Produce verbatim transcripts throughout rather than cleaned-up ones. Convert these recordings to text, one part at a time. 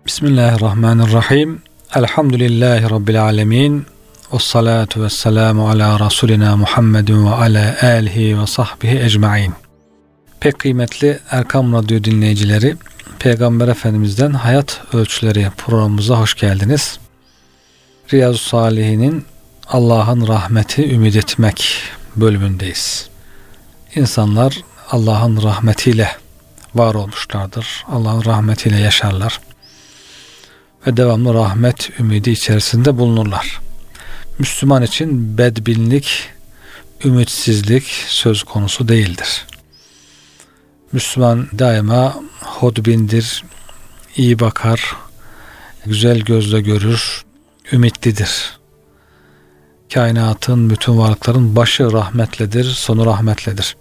Bismillahirrahmanirrahim. Elhamdülillahi Rabbil alemin. Vessalatu vesselamu ala Resulina Muhammedin ve ala alihi ve sahbihi ecmain. Pek kıymetli Erkam Radyo dinleyicileri, Peygamber Efendimiz'den Hayat Ölçüleri programımıza hoş geldiniz. Riyazu Salihin'in Allah'ın rahmeti ümit etmek bölümündeyiz. İnsanlar Allah'ın rahmetiyle var olmuşlardır. Allah'ın rahmetiyle yaşarlar ve devamlı rahmet ümidi içerisinde bulunurlar. Müslüman için bedbinlik, ümitsizlik söz konusu değildir. Müslüman daima hodbindir, iyi bakar, güzel gözle görür, ümitlidir. Kainatın, bütün varlıkların başı rahmetledir, sonu rahmetledir.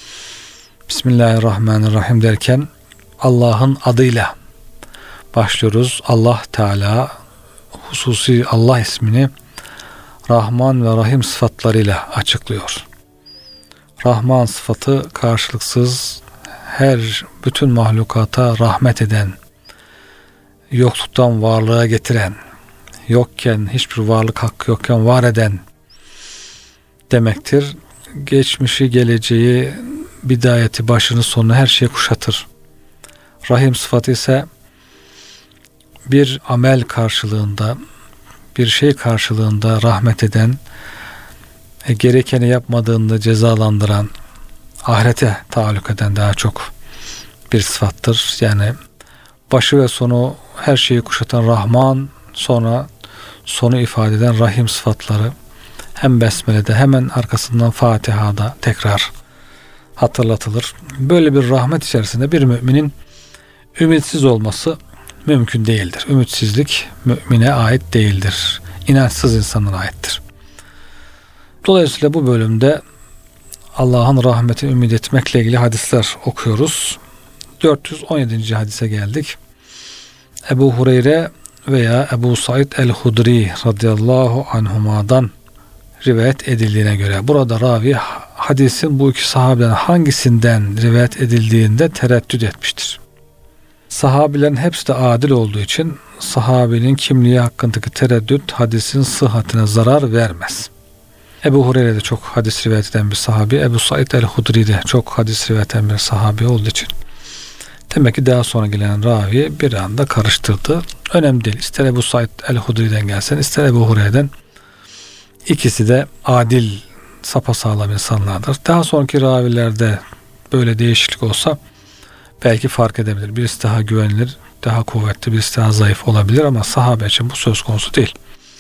Bismillahirrahmanirrahim derken Allah'ın adıyla başlıyoruz. Allah Teala hususi Allah ismini Rahman ve Rahim sıfatlarıyla açıklıyor. Rahman sıfatı karşılıksız, her bütün mahlukata rahmet eden, yokluktan varlığa getiren, yokken, hiçbir varlık hakkı yokken var eden demektir. Geçmişi, geleceği, bidayeti, başını, sonunu her şeyi kuşatır. Rahim sıfatı ise bir amel karşılığında, bir şey karşılığında rahmet eden, e, gerekeni yapmadığında cezalandıran, ahirete taalluk eden daha çok bir sıfattır. Yani başı ve sonu her şeyi kuşatan Rahman, sonra sonu ifade eden Rahim sıfatları hem Besmele'de hemen arkasından Fatiha'da tekrar hatırlatılır. Böyle bir rahmet içerisinde bir müminin ümitsiz olması mümkün değildir. Ümitsizlik mümine ait değildir. İnançsız insanlara aittir. Dolayısıyla bu bölümde Allah'ın rahmetini ümit etmekle ilgili hadisler okuyoruz. dört yüz on yedinci hadise geldik. Ebu Hureyre veya Ebu Said el-Hudri radıyallahu anhuma'dan rivayet edildiğine göre burada ravi hadisin bu iki sahabeden hangisinden rivayet edildiğinde tereddüt etmiştir. Sahabilerin hepsi de adil olduğu için sahabinin kimliği hakkındaki tereddüt hadisin sıhhatine zarar vermez. Ebu Hureyre de çok hadis rivayet eden bir sahabi, Ebu Said el-Hudri de çok hadis rivayet eden bir sahabi olduğu için demek ki daha sonra gelen ravi bir anda karıştırdı. Önemli değil. İster Ebu Said el-Hudri'den gelsin, ister Ebu Hureyre'den. İkisi de adil, sapasağlam insanlardır. Daha sonraki ravilerde böyle değişiklik olsa belki fark edebilir. Birisi daha güvenilir, daha kuvvetli, birisi daha zayıf olabilir ama sahabe için bu söz konusu değil.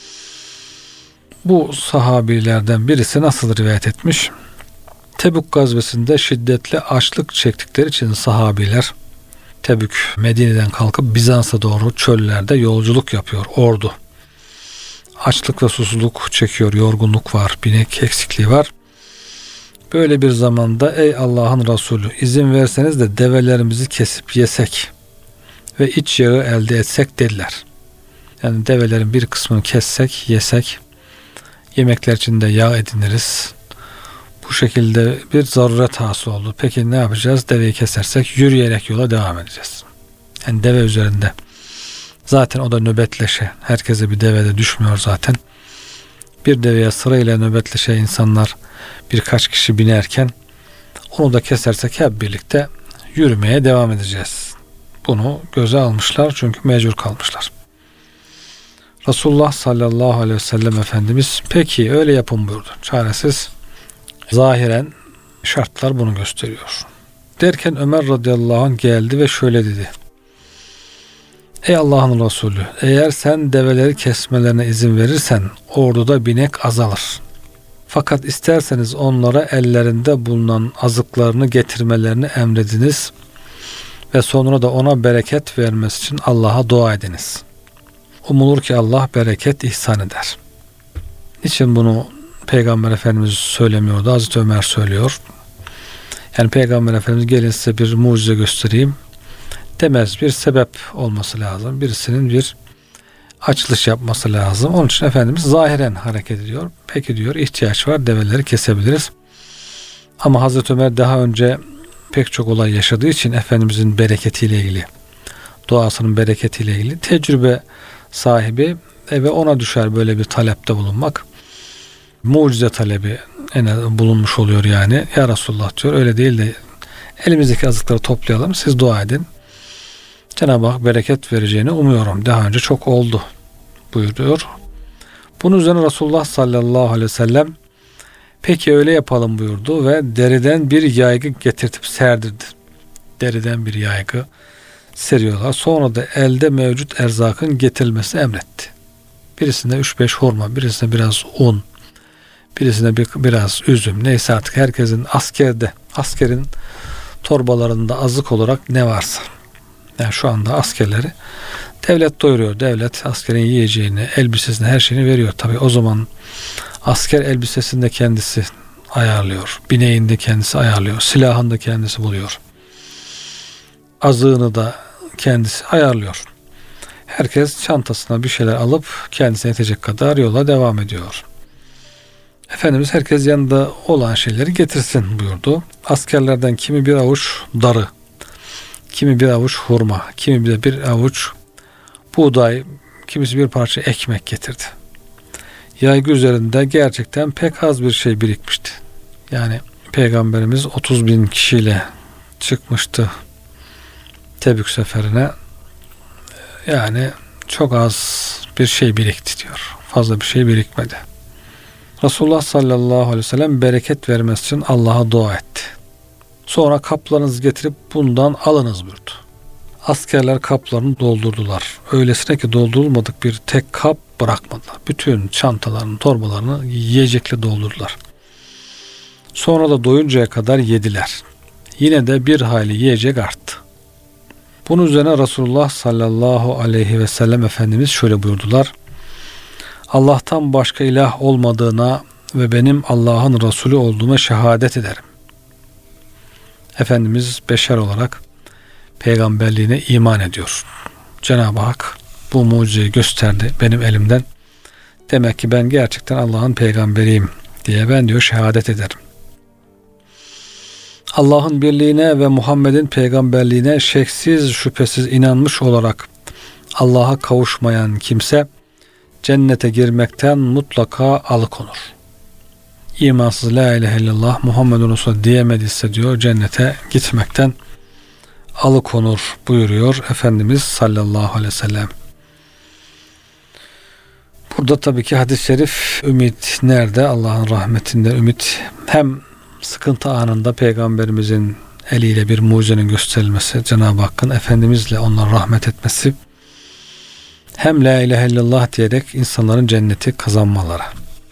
Bu sahabilerden birisi nasıl rivayet etmiş? Tebük gazvesinde şiddetli açlık çektikleri için sahabiler Tebük, Medine'den kalkıp Bizans'a doğru çöllerde yolculuk yapıyor ordu. Açlık ve susuzluk çekiyor, yorgunluk var, binek eksikliği var. Böyle bir zamanda ey Allah'ın Resulü izin verseniz de develerimizi kesip yesek ve iç yağı elde etsek dediler. Yani develerin bir kısmını kessek, yesek, yemekler içinde yağ ediniriz. Bu şekilde bir zaruret hasıl oldu. Peki ne yapacağız? Deveyi kesersek yürüyerek yola devam edeceğiz. Yani deve üzerinde. Zaten o da nöbetleşe. Herkese bir devede düşmüyor zaten. Bir deveye sırayla nöbetleşe insanlar birkaç kişi binerken onu da kesersek hep birlikte yürümeye devam edeceğiz. Bunu göze almışlar çünkü mecbur kalmışlar. Resulullah sallallahu aleyhi ve sellem Efendimiz peki öyle yapın buyurdu. Çaresiz. Zahiren şartlar bunu gösteriyor. Derken Ömer radıyallahu anh geldi ve şöyle dedi. Ey Allah'ın Resulü, eğer sen develeri kesmelerine izin verirsen orduda binek azalır. Fakat isterseniz onlara ellerinde bulunan azıklarını getirmelerini emrediniz ve sonra da ona bereket vermesi için Allah'a dua ediniz. Umulur ki Allah bereket ihsan eder. Niçin bunu Peygamber Efendimiz söylemiyordu? Hazreti Ömer söylüyor. Yani Peygamber Efendimiz gelin size bir mucize göstereyim demez. Bir sebep olması lazım. Birisinin bir açılış yapması lazım. Onun için Efendimiz zahiren hareket ediyor. Peki diyor ihtiyaç var, develeri kesebiliriz. Ama Hazreti Ömer daha önce pek çok olay yaşadığı için Efendimizin bereketiyle ilgili duasının bereketiyle ilgili. Tecrübe sahibi ve ona düşer böyle bir talepte bulunmak. Mucize talebi bulunmuş oluyor yani. Ya Resulullah diyor, öyle değil de elimizdeki azıkları toplayalım, siz dua edin. Cenab-ı Hak bereket vereceğini umuyorum. Daha önce çok oldu buyuruyor. Bunun üzerine Resulullah sallallahu aleyhi ve sellem peki öyle yapalım buyurdu ve deriden bir yaygı getirtip serdirdi. Deriden bir yaygı seriyorlar. Sonra da elde mevcut erzakın getirilmesini emretti. Birisinde üç beş hurma, birisinde biraz un, birisinde bir, biraz üzüm, neyse artık herkesin askerde, askerin torbalarında azık olarak ne varsa. Yani şu anda askerleri devlet doyuruyor. Devlet askerin yiyeceğini, elbisesini, her şeyini veriyor. Tabii o zaman asker elbisesini de kendisi ayarlıyor. Bineğini de kendisi ayarlıyor. Silahını da kendisi buluyor. Azığını da kendisi ayarlıyor. Herkes çantasına bir şeyler alıp kendisine yetecek kadar yola devam ediyor. Efendimiz herkes yanında olan şeyleri getirsin buyurdu. Askerlerden kimi bir avuç darı, kimi bir avuç hurma, kimi de bir avuç buğday, kimisi bir parça ekmek getirdi. Yaygı üzerinde gerçekten pek az bir şey birikmişti. Yani Peygamberimiz otuz bin kişiyle çıkmıştı Tebük seferine. Yani çok az bir şey birikti diyor. Fazla bir şey birikmedi. Resulullah sallallahu aleyhi ve sellem bereket vermesi için Allah'a dua etti. Sonra kaplarınızı getirip bundan alınız buyurdu. Askerler kaplarını doldurdular. Öylesine ki doldurulmadık bir tek kap bırakmadılar. Bütün çantalarını, torbalarını yiyecekle doldurdular. Sonra da doyuncaya kadar yediler. Yine de bir hayli yiyecek arttı. Bunun üzerine Resulullah sallallahu aleyhi ve sellem Efendimiz şöyle buyurdular. Allah'tan başka ilah olmadığına ve benim Allah'ın Resulü olduğuma şehadet ederim. Efendimiz beşer olarak peygamberliğine iman ediyor. Cenab-ı Hak bu mucizeyi gösterdi benim elimden. Demek ki ben gerçekten Allah'ın peygamberiyim diye ben diyor şehadet ederim. Allah'ın birliğine ve Muhammed'in peygamberliğine şeksiz şüphesiz inanmış olarak Allah'a kavuşmayan kimse cennete girmekten mutlaka alıkonur. İmansız la ilahe illallah Muhammedun Resulullah diyemediyse diyor cennete gitmekten alıkonur buyuruyor Efendimiz sallallahu aleyhi ve sellem. Burada tabii ki hadis-i şerif ümit nerede? Allah'ın rahmetinden ümit. Hem sıkıntı anında Peygamberimizin eliyle bir mucizenin gösterilmesi, Cenab-ı Hakk'ın Efendimizle onlara rahmet etmesi, hem la ilahe illallah diyerek insanların cenneti kazanmaları.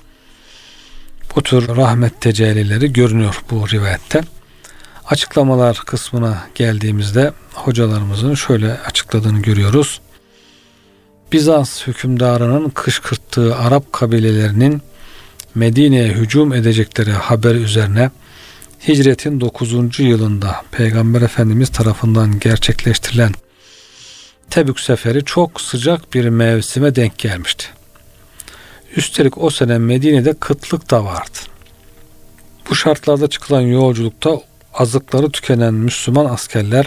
Bu tür rahmet tecellileri görünüyor bu rivayette. Açıklamalar kısmına geldiğimizde hocalarımızın şöyle açıkladığını görüyoruz. Bizans hükümdarının kışkırttığı Arap kabilelerinin Medine'ye hücum edecekleri haberi üzerine hicretin dokuzuncu yılında Peygamber Efendimiz tarafından gerçekleştirilen Tebük seferi çok sıcak bir mevsime denk gelmişti. Üstelik o sene Medine'de kıtlık da vardı. Bu şartlarda çıkılan yolculukta azıkları tükenen Müslüman askerler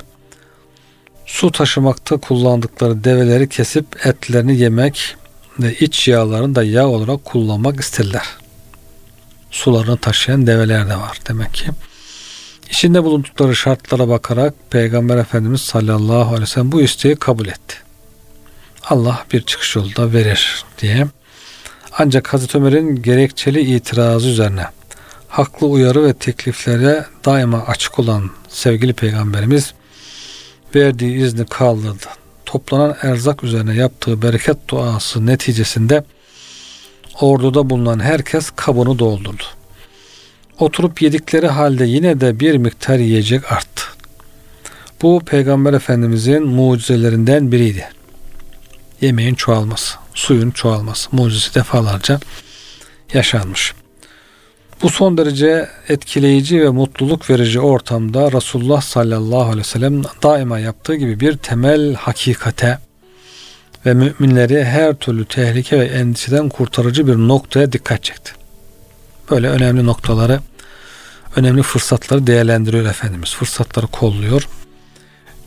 su taşımakta kullandıkları develeri kesip etlerini yemek ve iç yağlarını da yağ olarak kullanmak istediler. Sularını taşıyan develer de var demek ki. İçinde bulundukları şartlara bakarak Peygamber Efendimiz sallallahu aleyhi ve sellem bu isteği kabul etti. Allah bir çıkış yolu da verir diye. Ancak Hazreti Ömer'in gerekçeli itirazı üzerine haklı uyarı ve tekliflere daima açık olan sevgili Peygamberimiz verdiği izni kaldırdı. Toplanan erzak üzerine yaptığı bereket duası neticesinde orduda bulunan herkes kabını doldurdu. Oturup yedikleri halde yine de bir miktar yiyecek arttı. Bu Peygamber Efendimizin mucizelerinden biriydi. Yemeğin çoğalması, suyun çoğalması mucizesi defalarca yaşanmış. Bu son derece etkileyici ve mutluluk verici ortamda Resulullah sallallahu aleyhi ve sellem daima yaptığı gibi bir temel hakikate ve müminleri her türlü tehlike ve endişeden kurtarıcı bir noktaya dikkat çekti. Böyle önemli noktaları, önemli fırsatları değerlendiriyor Efendimiz. Fırsatları kolluyor.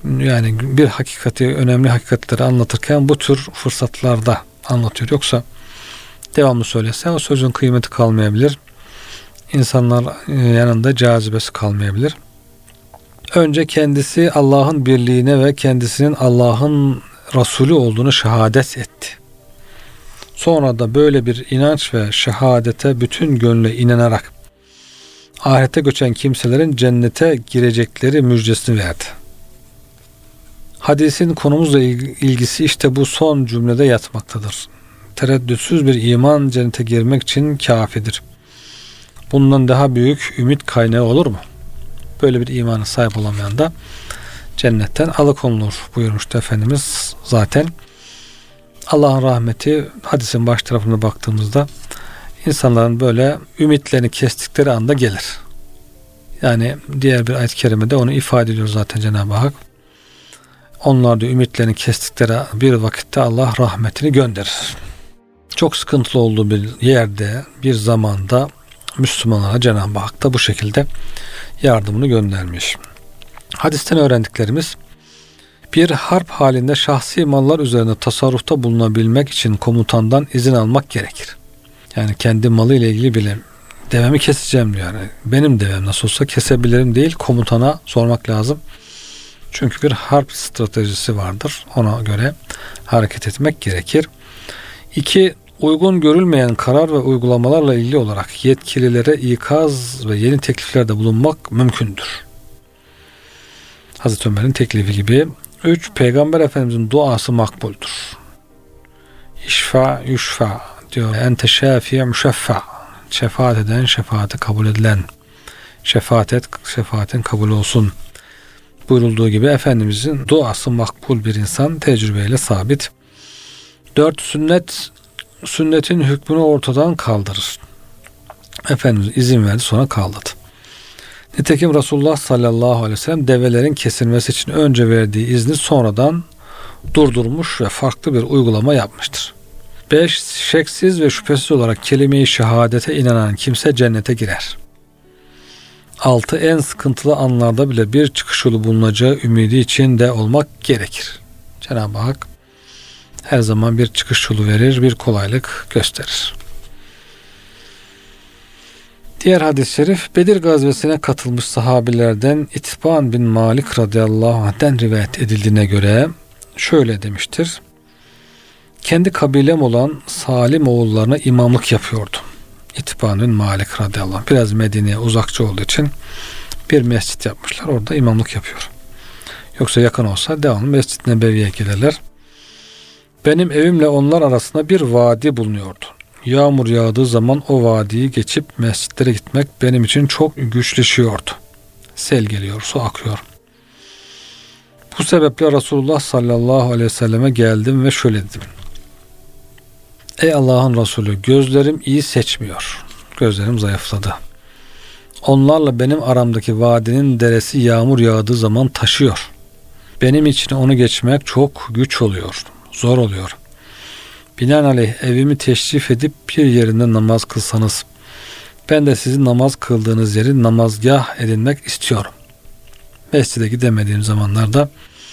Yani bir hakikati, önemli hakikatleri anlatırken bu tür fırsatlarda anlatıyor. Yoksa devamlı söylese o sözün kıymeti kalmayabilir. İnsanlar yanında cazibesi kalmayabilir. Önce kendisi Allah'ın birliğine ve kendisinin Allah'ın Resulü olduğunu şehadet etti. Sonra da böyle bir inanç ve şehadete bütün gönlüyle inanarak ahirete göçen kimselerin cennete girecekleri müjdesini verdi. Hadisin konumuzla ilgisi işte bu son cümlede yatmaktadır. Tereddütsüz bir iman cennete girmek için kafidir. Bundan daha büyük ümit kaynağı olur mu? Böyle bir imana sahip olamayan da cennetten alıkonulur buyurmuştu Efendimiz zaten. Allah'ın rahmeti hadisin baş tarafına baktığımızda insanların böyle ümitlerini kestikleri anda gelir. Yani diğer bir ayet-i kerimede onu ifade ediyor zaten Cenab-ı Hak. Onlar da ümitlerini kestikleri bir vakitte Allah rahmetini gönderir. Çok sıkıntılı olduğu bir yerde, bir zamanda Müslümanlara Cenab-ı Hak da bu şekilde yardımını göndermiş. Hadisten öğrendiklerimiz: bir harp halinde şahsi mallar üzerine tasarrufta bulunabilmek için komutandan izin almak gerekir. Yani kendi malı ile ilgili bile devemi keseceğim diyor. Yani benim devem nasıl olsa kesebilirim değil, komutana sormak lazım. Çünkü bir harp stratejisi vardır. Ona göre hareket etmek gerekir. İki, uygun görülmeyen karar ve uygulamalarla ilgili olarak yetkililere ikaz ve yeni tekliflerde bulunmak mümkündür. Hazreti Ömer'in teklifi gibi. Üç, Peygamber Efendimizin duası makbuldür. İşfa, yüşfa diyor. Ente şafiye müşeffa. Şefaat eden, şefaati kabul edilen. Şefaat et, şefaatin kabul olsun. Buyurulduğu gibi Efendimizin duası makbul, bir insan tecrübeyle sabit. Dört, sünnet sünnetin hükmünü ortadan kaldırır. Efendimiz izin verdi, sonra kaldırdı. Nitekim Resulullah sallallahu aleyhi ve sellem develerin kesilmesi için önce verdiği izni sonradan durdurmuş ve farklı bir uygulama yapmıştır. Beş, şeksiz ve şüphesiz olarak kelime-i şehadete inanan kimse cennete girer. Altı, en sıkıntılı anlarda bile bir çıkış yolu bulunacağı ümidi içinde olmak gerekir. Cenab-ı Hak her zaman bir çıkış yolu verir, bir kolaylık gösterir. Diğer hadis-i şerif, Bedir gazvesine katılmış sahabilerden İtban bin Malik radıyallahu anh'den rivayet edildiğine göre şöyle demiştir: kendi kabilem olan Salim oğullarına imamlık yapıyordu. İtban bin Malik radıyallahu anh biraz Medine'ye uzakça olduğu için bir mescit yapmışlar, orada imamlık yapıyor. Yoksa yakın olsa devamlı Mescid-i Nebevi'ye gelirler. Benim evimle onlar arasında bir vadi bulunuyordu. Yağmur yağdığı zaman o vadiyi geçip mescitlere gitmek benim için çok güçleşiyordu. Sel geliyor, su akıyor. Bu sebeple Resulullah sallallahu aleyhi ve selleme geldim ve şöyle dedim: ey Allah'ın Resulü, gözlerim iyi seçmiyor. Gözlerim zayıfladı. Onlarla benim aramdaki vadinin deresi yağmur yağdığı zaman taşıyor. Benim için onu geçmek çok güç oluyor, zor oluyor. Binaenaleyh evimi teşrif edip bir yerinde namaz kılsanız, ben de sizin namaz kıldığınız yeri namazgah edinmek istiyorum. Mescide gidemediğim zamanlarda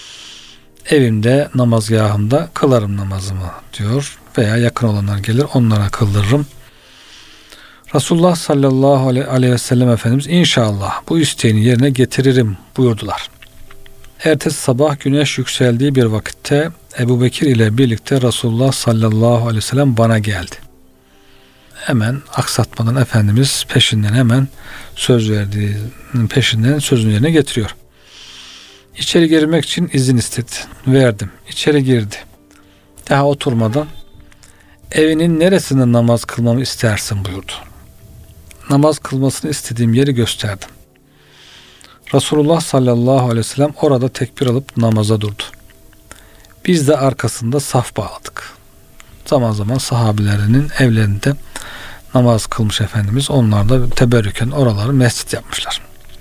evimde, namazgahımda kılarım namazımı diyor. Veya yakın olanlar gelir, onlara kıldırırım. Resulullah sallallahu aleyhi ve sellem Efendimiz inşallah bu isteğini yerine getiririm buyurdular. Ertesi sabah güneş yükseldiği bir vakitte Ebu Bekir ile birlikte Resulullah sallallahu aleyhi ve sellem bana geldi. Hemen aksatmadan Efendimiz peşinden hemen söz verdiğinin peşinden sözünü yerine getiriyor. İçeri girmek için izin istedi. Verdim. İçeri girdi. Daha oturmadan evinin neresinde namaz kılmamı istersin buyurdu. Namaz kılmasını istediğim yeri gösterdim. Resulullah sallallahu aleyhi ve sellem orada tekbir alıp namaza durdu. Biz de arkasında saf bağladık. Zaman zaman sahabilerinin evlerinde namaz kılmış Efendimiz. Onlar da teberrüken oraları mescit yapmışlar.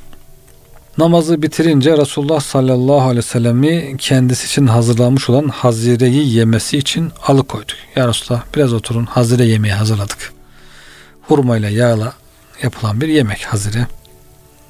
Namazı bitirince Resulullah sallallahu aleyhi ve sellemi kendisi için hazırlanmış olan hazireyi yemesi için alıkoyduk. Ya Resulullah, biraz oturun, hazire yemeği hazırladık. Hurmayla, yağla yapılan bir yemek hazire.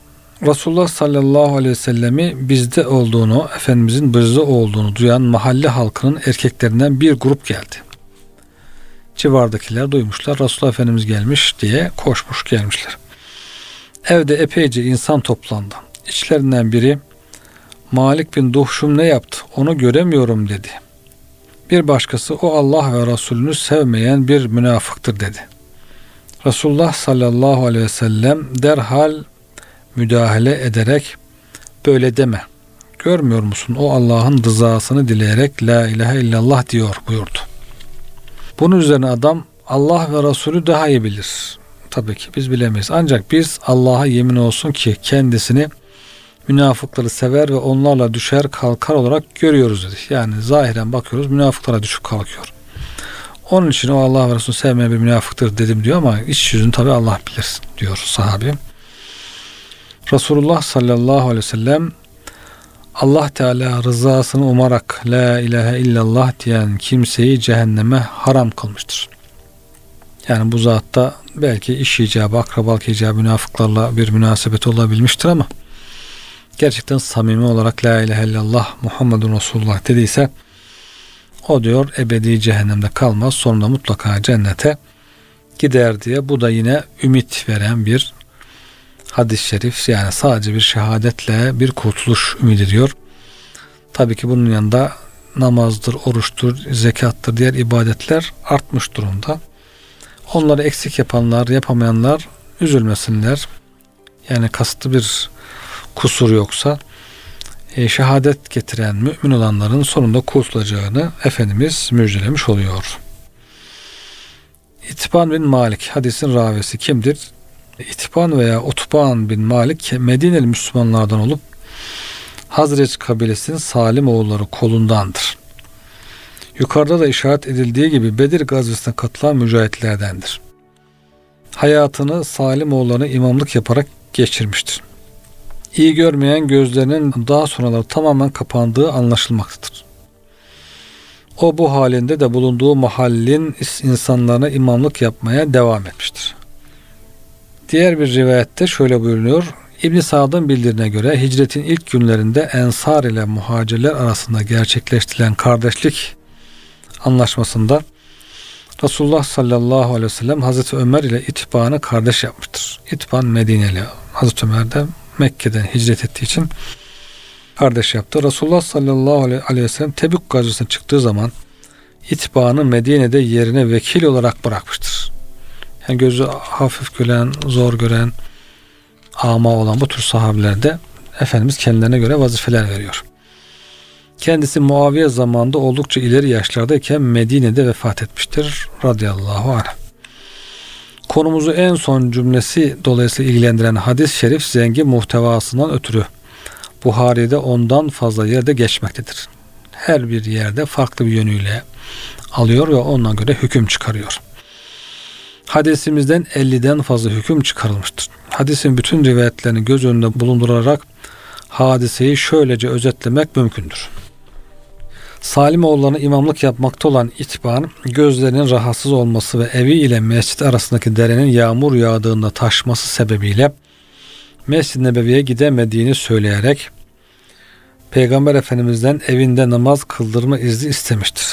Resulullah sallallahu aleyhi ve sellemi bizde olduğunu, Efendimizin bizde olduğunu duyan mahalle halkının erkeklerinden bir grup geldi. Civardakiler duymuşlar, Resulullah Efendimiz gelmiş diye koşmuş gelmişler. Evde epeyce insan toplandı. İçlerinden biri, Malik bin Duhşum ne yaptı, onu göremiyorum dedi. Bir başkası, o Allah ve Resulünü sevmeyen bir münafıktır dedi. Resulullah sallallahu aleyhi ve sellem derhal müdahale ederek, böyle deme, görmüyor musun o Allah'ın rızasını dileyerek la ilahe illallah diyor buyurdu. Bunun üzerine adam, Allah ve Resulü daha iyi bilir. Tabii ki biz bilemeyiz. Ancak biz Allah'a yemin olsun ki kendisini münafıkları sever ve onlarla düşer kalkar olarak görüyoruz dedi. Yani zahiren bakıyoruz, münafıklara düşüp kalkıyor. Onun için o Allah ve Resulü sevmeyen bir münafıktır dedim diyor ama iç yüzünü tabii Allah bilir diyor sahabi. Resulullah sallallahu aleyhi ve sellem Allah Teala rızasını umarak la ilahe illallah diyen kimseyi cehenneme haram kılmıştır. Yani bu zatta belki iş icabı, akrabalık icabı münafıklarla bir münasebet olabilmiştir ama gerçekten samimi olarak la ilahe illallah Muhammedun Resulullah dediyse o diyor ebedi cehennemde kalmaz, sonra mutlaka cennete gider diye. Bu da yine ümit veren bir hadis-i şerif. Yani sadece bir şehadetle bir kurtuluş ümit ediyor. Tabii ki bunun yanında namazdır, oruçtur, zekattır, diğer ibadetler artmış durumda. Onları eksik yapanlar, yapamayanlar üzülmesinler. Yani kasıtlı bir kusur yoksa e, şehadet getiren mümin olanların sonunda kurtulacağını Efendimiz müjdelemiş oluyor. İtban bin Malik hadisin ravisi kimdir? İtban veya Utban bin Malik Medineli Müslümanlardan olup Hazreç kabilesinin Salim oğulları kolundandır. Yukarıda da işaret edildiği gibi Bedir gazvesine katılan mücahitlerdendir. Hayatını Salim oğullarına imamlık yaparak geçirmiştir. İyi görmeyen gözlerinin daha sonraları tamamen kapandığı anlaşılmaktadır. O bu halinde de bulunduğu mahallin insanlarına imamlık yapmaya devam etmiştir. Diğer bir rivayette şöyle buyuruyor. İbn-i Sa'd'ın bildirine göre hicretin ilk günlerinde Ensar ile muhacirler arasında gerçekleştirilen kardeşlik anlaşmasında Resulullah sallallahu aleyhi ve sellem Hazreti Ömer ile İtban'ı kardeş yapmıştır. İtban Medineli, Hazreti Ömer de Mekke'den hicret ettiği için kardeş yaptı. Resulullah sallallahu aleyhi ve sellem Tebük gazvesine çıktığı zaman İtban'ı Medine'de yerine vekil olarak bırakmıştır. Yani gözü hafif gören, zor gören, ama olan bu tür sahabilerde Efendimiz kendilerine göre vazifeler veriyor. Kendisi Muaviye zamanında oldukça ileri yaşlardayken Medine'de vefat etmiştir. Radıyallahu anh. Konumuzu en son cümlesi dolayısıyla ilgilendiren hadis-i şerif zengin muhtevasından ötürü Buhari'de ondan fazla yerde geçmektedir. Her bir yerde farklı bir yönüyle alıyor ve ondan göre hüküm çıkarıyor. Hadisimizden elliden fazla hüküm çıkarılmıştır. Hadisin bütün rivayetlerini göz önünde bulundurarak hadiseyi şöylece özetlemek mümkündür. Salimoğullarına imamlık yapmakta olan İtban, gözlerinin rahatsız olması ve evi ile mescit arasındaki derenin yağmur yağdığında taşması sebebiyle Mescid-i Nebevi'ye gidemediğini söyleyerek Peygamber Efendimiz'den evinde namaz kıldırma izni istemiştir.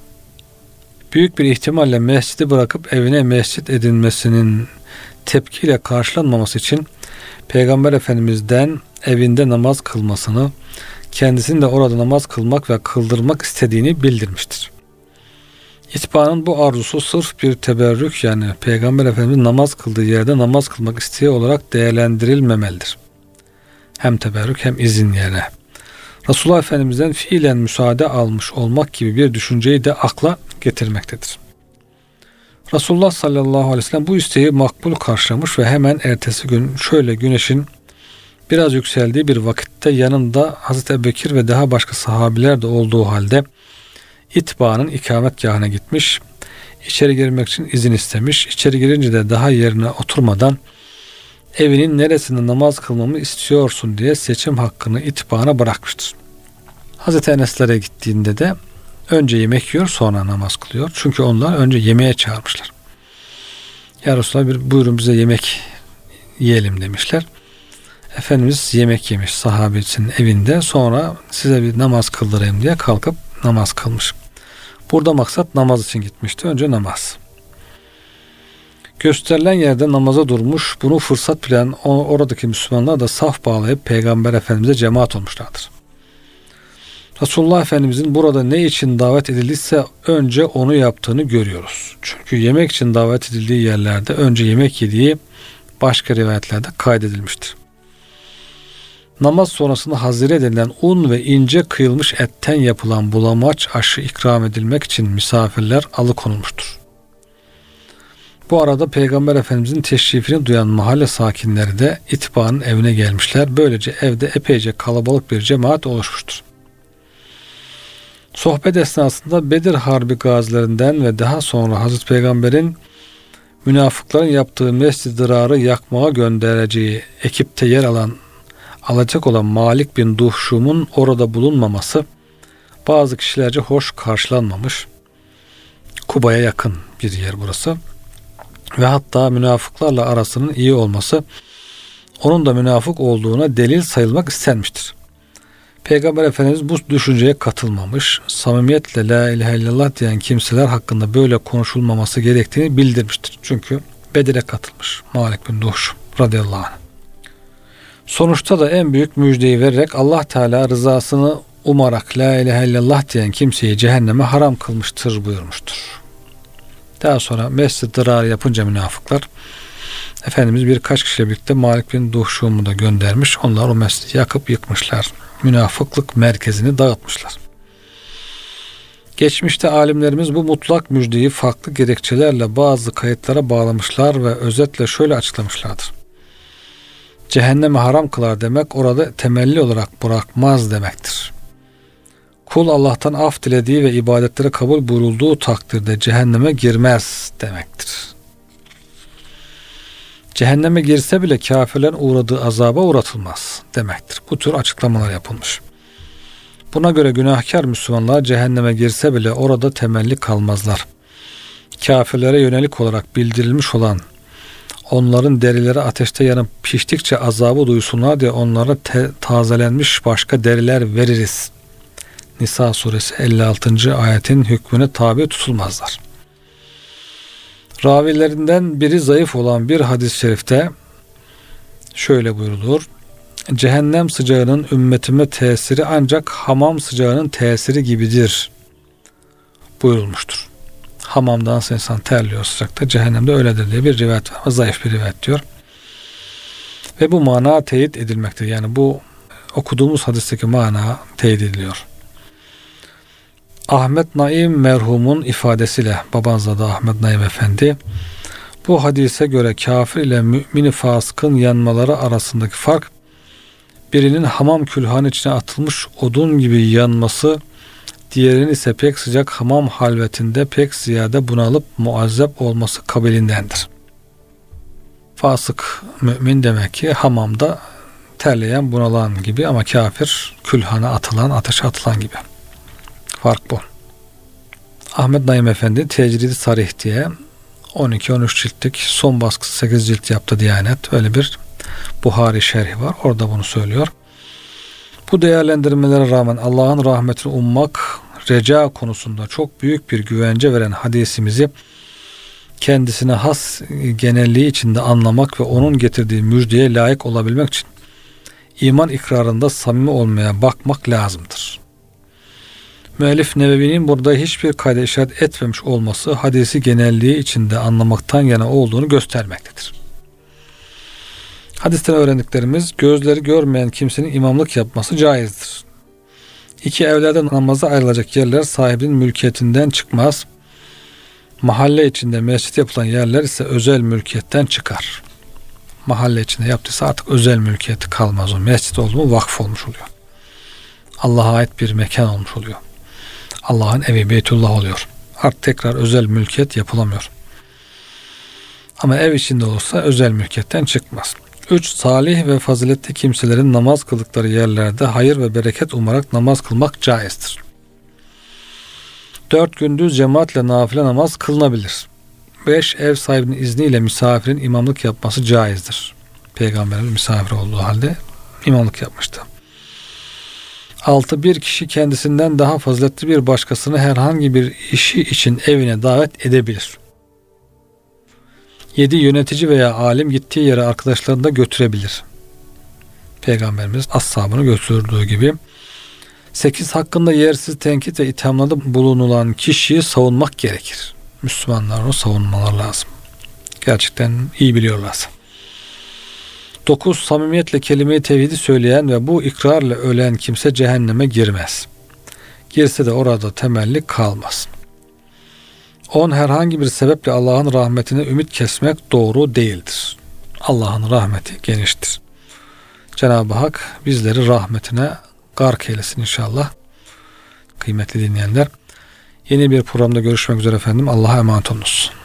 Büyük bir ihtimalle mescidi bırakıp evine mescit edilmesinin tepkiyle karşılanmaması için Peygamber Efendimiz'den evinde namaz kılmasını, kendisinin de orada namaz kılmak ve kıldırmak istediğini bildirmiştir. İtbanın bu arzusu sırf bir teberrük, yani Peygamber Efendimiz namaz kıldığı yerde namaz kılmak isteği olarak değerlendirilmemelidir. Hem teberrük hem izin yerine. Resulullah Efendimiz'den fiilen müsaade almış olmak gibi bir düşünceyi de akla getirmektedir. Resulullah sallallahu aleyhi ve sellem bu isteği makbul karşılamış ve hemen ertesi gün şöyle güneşin biraz yükseldiği bir vakitte yanında Hazreti Ebubekir ve daha başka sahabiler de olduğu halde İtba'nın ikametgahına gitmiş, içeri girmek için izin istemiş. İçeri girince de daha yerine oturmadan evinin neresinde namaz kılmamı istiyorsun diye seçim hakkını İtba'na bırakmıştır. Hazreti Enes'lere gittiğinde de önce yemek yiyor, sonra namaz kılıyor. Çünkü onlar önce yemeğe çağırmışlar. Ya Resulallah, bir buyurun bize yemek yiyelim demişler. Efendimiz yemek yemiş sahabesinin evinde, sonra size bir namaz kıldırayım diye kalkıp namaz kılmış. Burada maksat namaz için gitmişti. Önce namaz. Gösterilen yerde namaza durmuş. Bunu fırsat bilen oradaki Müslümanlar da saf bağlayıp Peygamber Efendimiz'e cemaat olmuşlardır. Resulullah Efendimiz'in burada ne için davet edildiyse önce onu yaptığını görüyoruz. Çünkü yemek için davet edildiği yerlerde önce yemek yediği başka rivayetlerde kaydedilmiştir. Namaz sonrasında hazire denilen un ve ince kıyılmış etten yapılan bulamaç aşı ikram edilmek için misafirler alıkonulmuştur. Bu arada Peygamber Efendimizin teşrifini duyan mahalle sakinleri de İtba'nın evine gelmişler. Böylece evde epeyce kalabalık bir cemaat oluşmuştur. Sohbet esnasında Bedir Harbi gazilerinden ve daha sonra Hazreti Peygamber'in münafıkların yaptığı Mescid-i Dirar'ı yakmaya göndereceği ekipte yer alan alacak olan Malik bin Duhşum'un orada bulunmaması bazı kişilerce hoş karşılanmamış. Kuba'ya yakın bir yer burası. Ve hatta münafıklarla arasının iyi olması onun da münafık olduğuna delil sayılmak istenmiştir. Peygamber Efendimiz bu düşünceye katılmamış, samimiyetle la ilahe illallah diyen kimseler hakkında böyle konuşulmaması gerektiğini bildirmiştir. Çünkü Bedir'e katılmış Malik bin Duhşum radıyallahu anh. Sonuçta da en büyük müjdeyi vererek Allah Teala rızasını umarak la ilahe illallah diyen kimseyi cehenneme haram kılmıştır buyurmuştur. Daha sonra Mescid-i Dirar yapınca münafıklar Efendimiz birkaç kişiyle birlikte Malik bin Duhşum'u da göndermiş. Onlar o mescidi yakıp yıkmışlar. Münafıklık merkezini dağıtmışlar. Geçmişte alimlerimiz bu mutlak müjdeyi farklı gerekçelerle bazı kayıtlara bağlamışlar ve özetle şöyle açıklamışlardır. Cehenneme haram kılar demek orada temelli olarak bırakmaz demektir. Kul Allah'tan af dilediği ve ibadetleri kabul buyurulduğu takdirde cehenneme girmez demektir. Cehenneme girse bile kafirlerin uğradığı azaba uğratılmaz demektir. Bu tür açıklamalar yapılmış. Buna göre günahkar Müslümanlar cehenneme girse bile orada temelli kalmazlar. Kafirlere yönelik olarak bildirilmiş olan onların derileri ateşte yanıp piştikçe azabı duysunlar diye onlara te- tazelenmiş başka deriler veririz. Nisa suresi elli altıncı ayetin hükmüne tabi tutulmazlar. Ravilerinden biri zayıf olan bir hadis-i şerifte şöyle buyrulur. Cehennem sıcağının ümmetime tesiri ancak hamam sıcağının tesiri gibidir buyurulmuştur. Hamamdan insan terliyor sıcakta, cehennemde öyledir diye bir rivayet var ama zayıf bir rivayet diyor. Ve bu mana teyit edilmektedir. Yani bu okuduğumuz hadisteki mana teyit ediliyor. Ahmet Naim merhumun ifadesiyle, babanızda da Ahmet Naim Efendi, bu hadise göre kafir ile mümin-i fasıkın yanmaları arasındaki fark, birinin hamam külhanı içine atılmış odun gibi yanması, diğerinin ise pek sıcak hamam halvetinde pek ziyade bunalıp muazzep olması kabilindendir. Fasık mümin demek ki hamamda terleyen, bunalan gibi ama kafir külhana atılan, ateşe atılan gibi. Fark bu. Ahmet Naim Efendi Tecrid-i Sarih diye on iki on üç ciltlik, son baskısı sekiz cilt yaptı Diyanet. Öyle bir Buhari şerhi var. Orada bunu söylüyor. Bu değerlendirmelere rağmen Allah'ın rahmetini ummak, reca konusunda çok büyük bir güvence veren hadisimizi kendisine has genelliği içinde anlamak ve onun getirdiği müjdeye layık olabilmek için iman ikrarında samimi olmaya bakmak lazımdır. Müellif Nevevi'nin burada hiçbir kayda işaret etmemiş olması hadisi genelliği içinde anlamaktan yana olduğunu göstermektedir. Hadisten öğrendiklerimiz, gözleri görmeyen kimsenin imamlık yapması caizdir. İki evlerden namaza ayrılacak yerler sahibinin mülkiyetinden çıkmaz. Mahalle içinde mescit yapılan yerler ise özel mülkiyetten çıkar. Mahalle içinde yaptıysa artık özel mülkiyeti kalmaz. O mescit oldu mu vakf olmuş oluyor. Allah'a ait bir mekan olmuş oluyor. Allah'ın evi, Beytullah oluyor. Artık tekrar özel mülkiyet yapılamıyor. Ama ev içinde olsa özel mülkiyetten çıkmaz. üç. Salih ve faziletli kimselerin namaz kıldıkları yerlerde hayır ve bereket umarak namaz kılmak caizdir. dört. Gündüz cemaatle nafile namaz kılınabilir. beş. Ev sahibinin izniyle misafirin imamlık yapması caizdir. Peygamberimiz misafir olduğu halde imamlık yapmıştı. altı. Bir kişi kendisinden daha faziletli bir başkasını herhangi bir işi için evine davet edebilir. yedi. Yönetici veya alim gittiği yere arkadaşlarını da götürebilir. Peygamberimiz ashabını götürdüğü gibi. sekiz. Hakkında yersiz tenkit ve ithamlarda bulunulan kişiyi savunmak gerekir. Müslümanlar onu savunmalar lazım. Gerçekten iyi biliyorlar. dokuz. Samimiyetle kelime-i tevhidi söyleyen ve bu ikrarla ölen kimse cehenneme girmez. Girse de orada temelli kalmaz. on. Herhangi bir sebeple Allah'ın rahmetine ümit kesmek doğru değildir. Allah'ın rahmeti geniştir. Cenab-ı Hak bizleri rahmetine gark eylesin inşallah. Kıymetli dinleyenler, yeni bir programda görüşmek üzere efendim. Allah'a emanet olunuz.